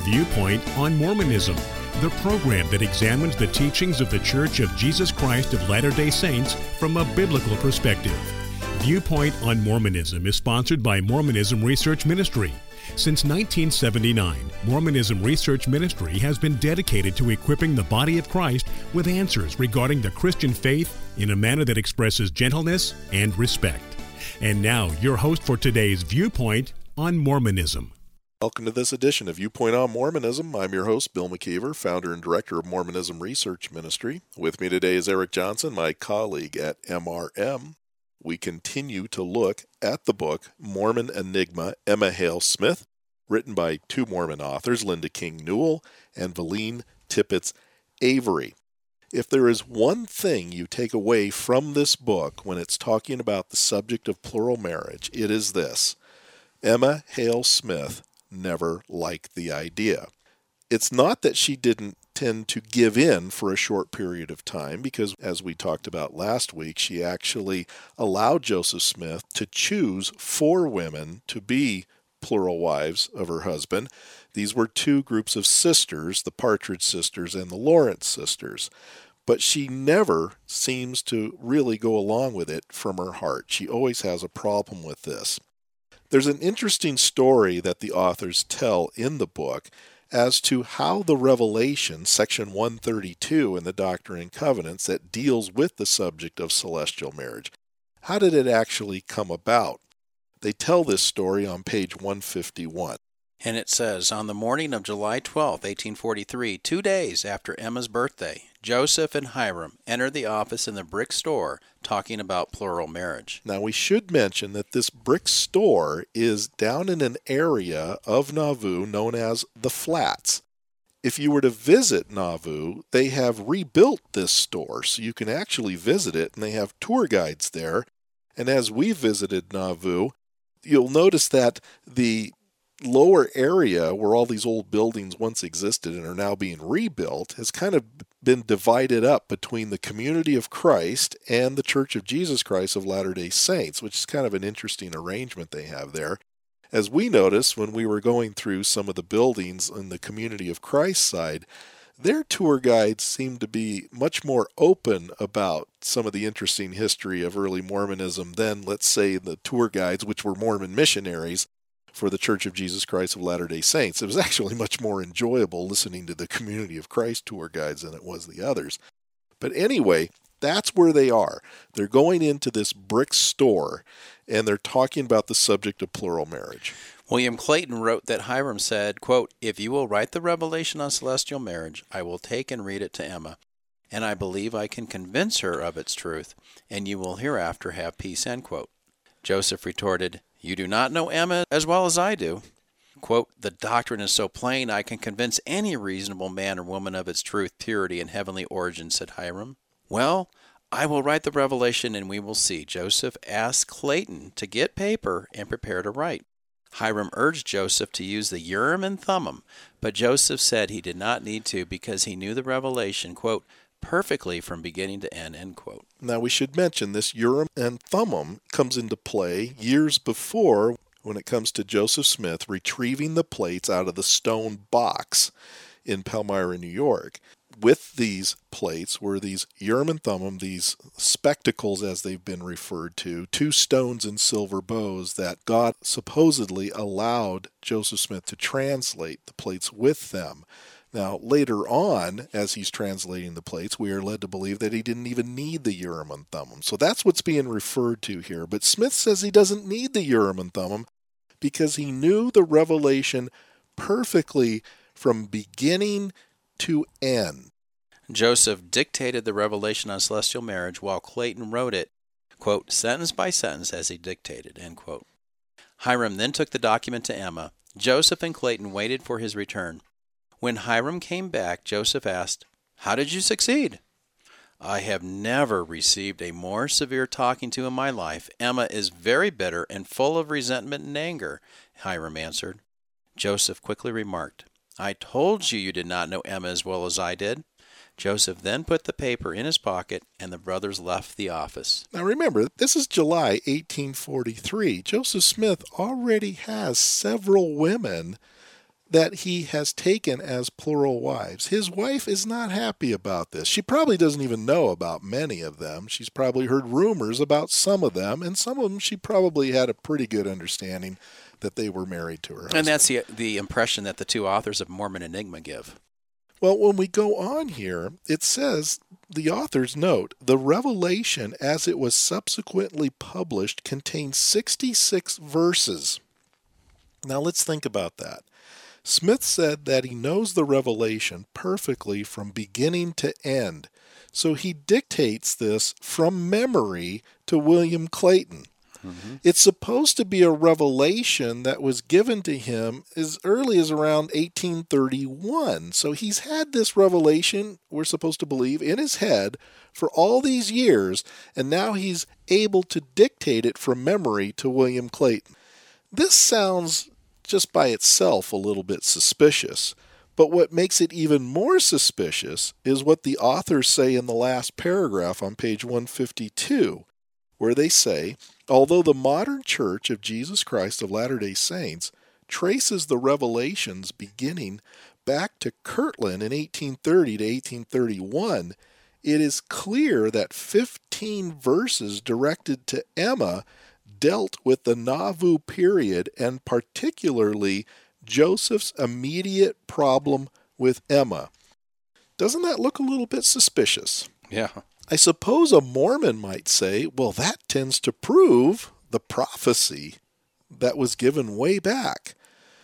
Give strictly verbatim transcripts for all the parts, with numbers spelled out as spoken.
Viewpoint on Mormonism, the program that examines the teachings of the Church of Jesus Christ of Latter-day Saints from a biblical perspective. Viewpoint on Mormonism is sponsored by Mormonism Research Ministry. Since nineteen seventy-nine, Mormonism Research Ministry has been dedicated to equipping the body of Christ with answers regarding the Christian faith in a manner that expresses gentleness and respect. And now, your host for today's Viewpoint on Mormonism. Welcome to this edition of Viewpoint on Mormonism. I'm your host, Bill McKeever, founder and director of Mormonism Research Ministry. With me today is Eric Johnson, my colleague at M R M. We continue to look at the book Mormon Enigma, Emma Hale Smith, written by two Mormon authors, Linda King Newell and Valine Tippett Avery. If there is one thing you take away from this book when it's talking about the subject of plural marriage, it is this: Emma Hale Smith never liked the idea. It's not that she didn't tend to give in for a short period of time, because as we talked about last week, she actually allowed Joseph Smith to choose four women to be plural wives of her husband. These were two groups of sisters, the Partridge sisters and the Lawrence sisters. But she never seems to really go along with it from her heart. She always has a problem with this. There's an interesting story that the authors tell in the book as to how the Revelation, section one thirty-two in the Doctrine and Covenants, that deals with the subject of celestial marriage, how did it actually come about? They tell this story on page one fifty-one. And it says, on the morning of July twelfth, eighteen forty-three, two days after Emma's birthday, Joseph and Hiram entered the office in the brick store talking about plural marriage. Now, we should mention that this brick store is down in an area of Nauvoo known as the Flats. If you were to visit Nauvoo, they have rebuilt this store, so you can actually visit it, and they have tour guides there. And as we visited Nauvoo, you'll notice that the lower area where all these old buildings once existed and are now being rebuilt has kind of been divided up between the Community of Christ and the Church of Jesus Christ of Latter-day Saints, which is kind of an interesting arrangement they have there. As we noticed when we were going through some of the buildings on the Community of Christ side, their tour guides seem to be much more open about some of the interesting history of early Mormonism than, let's say, the tour guides, which were Mormon missionaries for the Church of Jesus Christ of Latter-day Saints. It was actually much more enjoyable listening to the Community of Christ tour guides than it was the others. But anyway, that's where they are. They're going into this brick store, and they're talking about the subject of plural marriage. William Clayton wrote that Hiram said, quote, if you will write the revelation on celestial marriage, I will take and read it to Emma, and I believe I can convince her of its truth, and you will hereafter have peace, end quote. Joseph retorted, you do not know Emma as well as I do. Quote, the doctrine is so plain I can convince any reasonable man or woman of its truth, purity, and heavenly origin, said Hiram. Well, I will write the revelation and we will see. Joseph asked Clayton to get paper and prepare to write. Hiram urged Joseph to use the Urim and Thummim, but Joseph said he did not need to because he knew the revelation, quote, perfectly from beginning to end, end quote. Now, we should mention this Urim and Thummim comes into play years before when it comes to Joseph Smith retrieving the plates out of the stone box in Palmyra, New York. With these plates were these Urim and Thummim, these spectacles as they've been referred to, two stones and silver bows that God supposedly allowed Joseph Smith to translate the plates with them. Now, later on, as he's translating the plates, we are led to believe that he didn't even need the Urim and Thummim. So that's what's being referred to here. But Smith says he doesn't need the Urim and Thummim because he knew the revelation perfectly from beginning to end. Joseph dictated the revelation on celestial marriage while Clayton wrote it, quote, sentence by sentence as he dictated, end quote. Hiram then took the document to Emma. Joseph and Clayton waited for his return. When Hiram came back, Joseph asked, how did you succeed? I have never received a more severe talking to in my life. Emma is very bitter and full of resentment and anger, Hiram answered. Joseph quickly remarked, I told you you did not know Emma as well as I did. Joseph then put the paper in his pocket, and the brothers left the office. Now remember, this is July eighteen forty-three. Joseph Smith already has several women that he has taken as plural wives. His wife is not happy about this. She probably doesn't even know about many of them. She's probably heard rumors about some of them, and some of them she probably had a pretty good understanding that they were married to her husband. And that's the the impression that the two authors of Mormon Enigma give. Well, when we go on here, it says, the authors note, the revelation as it was subsequently published contains sixty-six verses. Now let's think about that. Smith said that he knows the revelation perfectly from beginning to end, so he dictates this from memory to William Clayton. Mm-hmm. It's supposed to be a revelation that was given to him as early as around eighteen thirty-one. So he's had this revelation, we're supposed to believe, in his head for all these years, and now he's able to dictate it from memory to William Clayton. This sounds just by itself a little bit suspicious, but what makes it even more suspicious is what the authors say in the last paragraph on page one fifty-two, where they say, although the modern Church of Jesus Christ of Latter-day Saints traces the revelations beginning back to Kirtland in eighteen thirty to eighteen thirty-one, it is clear that fifteen verses directed to Emma dealt with the Nauvoo period and particularly Joseph's immediate problem with Emma. Doesn't that look a little bit suspicious? Yeah. I suppose a Mormon might say, well, that tends to prove the prophecy that was given way back.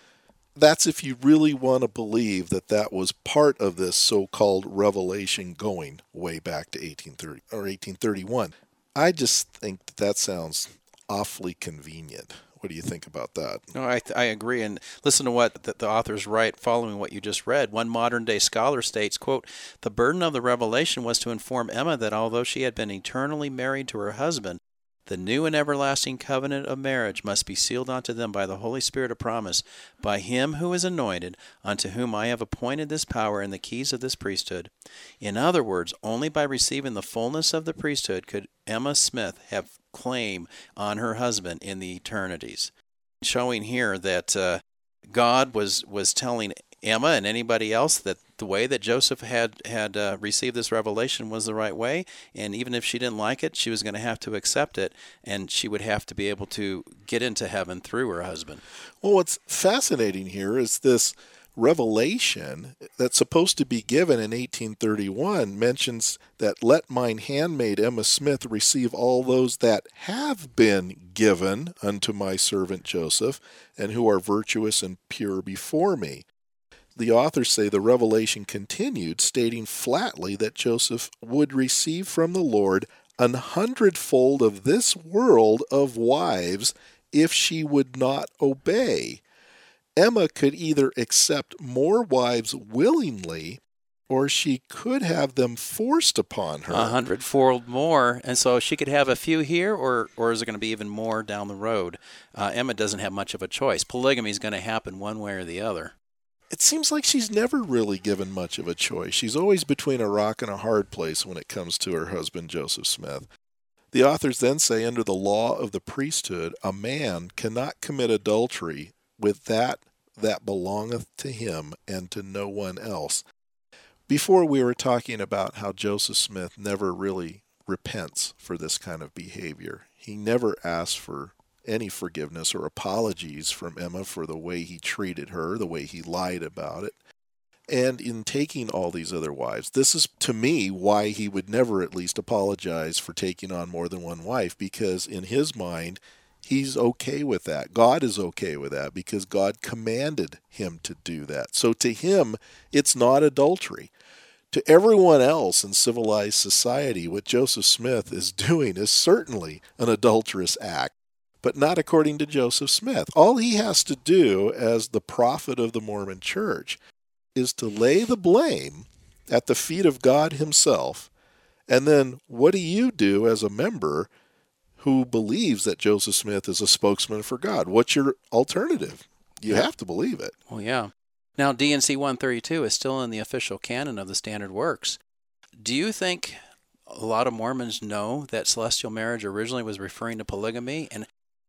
That's if you really want to believe that that was part of this so-called revelation going way back to eighteen thirty or eighteen thirty-one. I just think that, that sounds awfully convenient. What do you think about that? No, I I agree. And listen to what the, the authors write following what you just read. One modern-day scholar states, quote, the burden of the revelation was to inform Emma that although she had been eternally married to her husband, the new and everlasting covenant of marriage must be sealed unto them by the Holy Spirit of promise, by him who is anointed, unto whom I have appointed this power and the keys of this priesthood. In other words, only by receiving the fullness of the priesthood could Emma Smith have claim on her husband in the eternities. Showing here that uh, God was, was telling Emma and anybody else that the way that Joseph had, had uh, received this revelation was the right way, and even if she didn't like it, she was going to have to accept it, and she would have to be able to get into heaven through her husband. Well, what's fascinating here is this revelation that's supposed to be given in eighteen thirty-one mentions that let mine handmaid Emma Smith receive all those that have been given unto my servant Joseph, and who are virtuous and pure before me. The authors say the revelation continued, stating flatly that Joseph would receive from the Lord an hundredfold of this world of wives if she would not obey. Emma could either accept more wives willingly, or she could have them forced upon her. A hundredfold more, and so she could have a few here, or or is it going to be even more down the road? Uh, Emma doesn't have much of a choice. Polygamy is going to happen one way or the other. It seems like she's never really given much of a choice. She's always between a rock and a hard place when it comes to her husband, Joseph Smith. The authors then say, under the law of the priesthood, a man cannot commit adultery with that that belongeth to him and to no one else. Before we were talking about how Joseph Smith never really repents for this kind of behavior. He never asks for any forgiveness or apologies from Emma for the way he treated her, the way he lied about it. And in taking all these other wives, this is, to me, why he would never at least apologize for taking on more than one wife, because in his mind, he's okay with that. God is okay with that because God commanded him to do that. So to him, it's not adultery. To everyone else in civilized society, what Joseph Smith is doing is certainly an adulterous act, but not according to Joseph Smith. All he has to do as the prophet of the Mormon Church is to lay the blame at the feet of God himself. And then what do you do as a member who believes that Joseph Smith is a spokesman for God? What's your alternative? You have to believe it. Well, yeah. Now, D and C one thirty-two is still in the official canon of the Standard Works. Do you think a lot of Mormons know that celestial marriage originally was referring to polygamy? And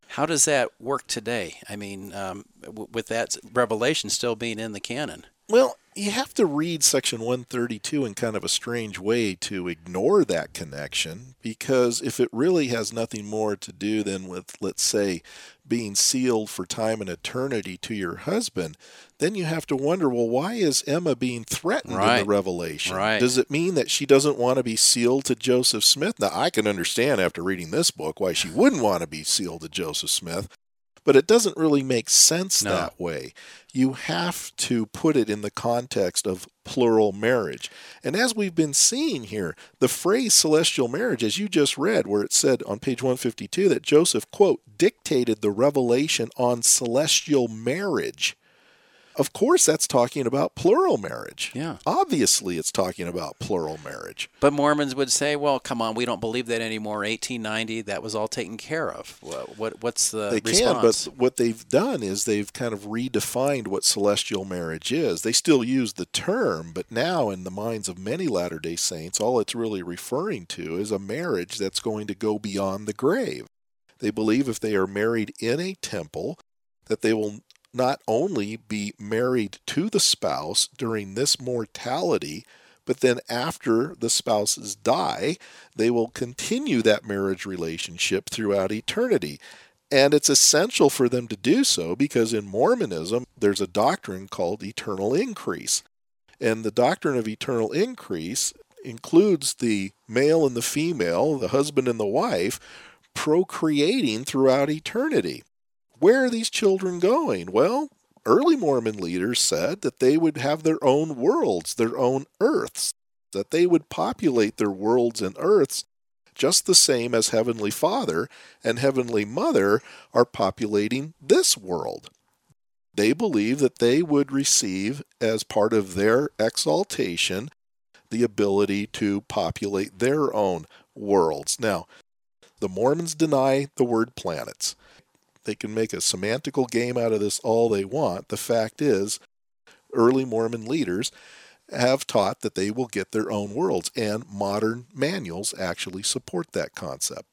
How does that work today? I mean, um, w- with that revelation still being in the canon. Well, you have to read Section one thirty-two in kind of a strange way to ignore that connection, because if it really has nothing more to do than with, let's say, being sealed for time and eternity to your husband, then you have to wonder, well, why is Emma being threatened right. in the revelation? Right. Does it mean that she doesn't want to be sealed to Joseph Smith? Now, I can understand after reading this book why she wouldn't want to be sealed to Joseph Smith, but it doesn't really make sense no. that way. You have to put it in the context of plural marriage. And as we've been seeing here, the phrase celestial marriage, as you just read, where it said on page one fifty-two that Joseph, quote, dictated the revelation on celestial marriage. Of course, that's talking about plural marriage. Yeah. Obviously, it's talking about plural marriage. But Mormons would say, well, come on, we don't believe that anymore. eighteen ninety, that was all taken care of. What, what What's the they response? They can, but what they've done is they've kind of redefined what celestial marriage is. They still use the term, but now in the minds of many Latter-day Saints, all it's really referring to is a marriage that's going to go beyond the grave. They believe if they are married in a temple, that they will not only be married to the spouse during this mortality, but then after the spouses die, they will continue that marriage relationship throughout eternity. And it's essential for them to do so because in Mormonism, there's a doctrine called eternal increase. And the doctrine of eternal increase includes the male and the female, the husband and the wife, procreating throughout eternity. Where are these children going? Well, early Mormon leaders said that they would have their own worlds, their own earths, that they would populate their worlds and earths just the same as Heavenly Father and Heavenly Mother are populating this world. They believe that they would receive, as part of their exaltation, the ability to populate their own worlds. Now, the Mormons deny the word planets. They can make a semantical game out of this all they want. The fact is, early Mormon leaders have taught that they will get their own worlds, and modern manuals actually support that concept.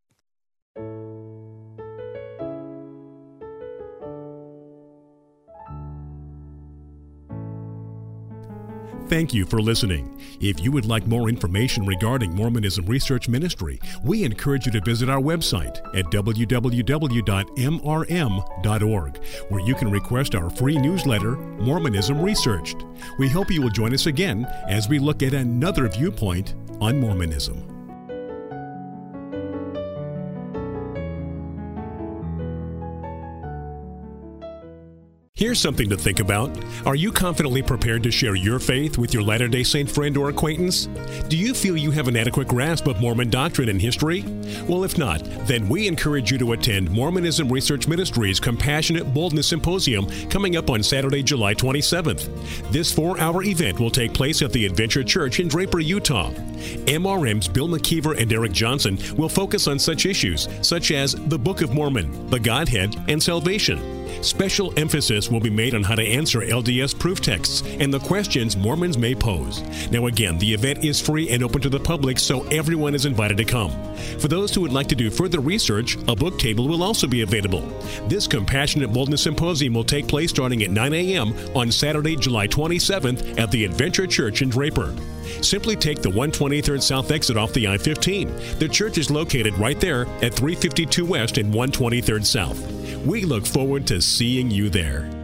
Thank you for listening. If you would like more information regarding Mormonism Research Ministry, we encourage you to visit our website at w w w dot m r m dot org, where you can request our free newsletter, Mormonism Researched. We hope you will join us again as we look at another viewpoint on Mormonism. Here's something to think about. Are you confidently prepared to share your faith with your Latter-day Saint friend or acquaintance? Do you feel you have an adequate grasp of Mormon doctrine and history? Well, if not, then we encourage you to attend Mormonism Research Ministry's Compassionate Boldness Symposium coming up on Saturday, July twenty-seventh. This four-hour event will take place at the Adventure Church in Draper, Utah. M R M's Bill McKeever and Eric Johnson will focus on such issues such as the Book of Mormon, the Godhead, and salvation. Special emphasis will be made on how to answer L D S proof texts and the questions Mormons may pose. Now again, the event is free and open to the public, so everyone is invited to come. For those who would like to do further research, a book table will also be available. This Compassionate Boldness Symposium will take place starting at nine a.m. on Saturday, July twenty-seventh at the Adventure Church in Draper. Simply take the one twenty-third South exit off the I fifteen. The church is located right there at three fifty-two West and one twenty-third South. We look forward to seeing you there.